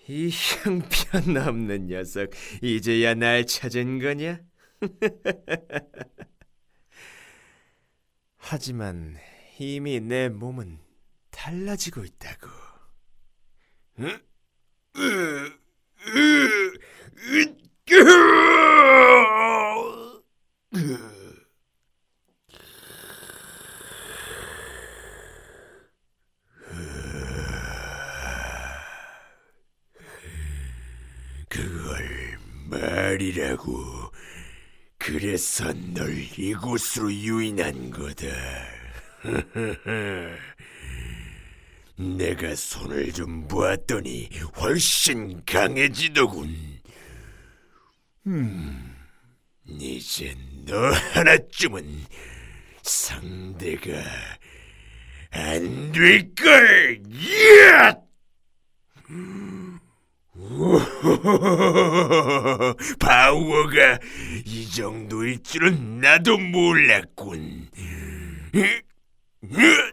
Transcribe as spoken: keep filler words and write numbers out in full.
이 형편없는 녀석, 이제야 날 찾은 거냐? 하지만 이미 내 몸은 달라지고 있다고. 응? 그걸 말이라고. 그래서 널 이곳으로 유인한 거다. 내가 손을 좀 보았더니 훨씬 강해지더군. 음, 이제 너 하나쯤은 상대가 안 될걸. 야! 파워가 이 정도일 줄은 나도 몰랐군.